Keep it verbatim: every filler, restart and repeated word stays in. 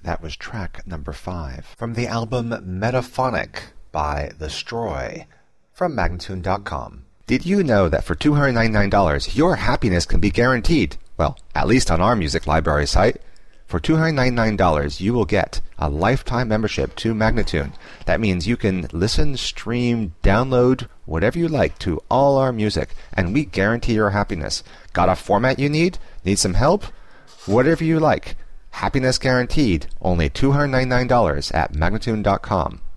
That was track number five from the album Metaphonic by The Stroy from Magnatune dot com. Did you know that for two hundred ninety-nine dollars your happiness can be guaranteed? Well, at least on our music library site. For two hundred ninety-nine dollars you will get a lifetime membership to Magnatune. That means you can listen, stream, download, whatever you like to all our music, and we guarantee your happiness. Got a format you need? Need some help? Whatever you like. Happiness guaranteed. Only two hundred ninety-nine dollars at Magnatune dot com.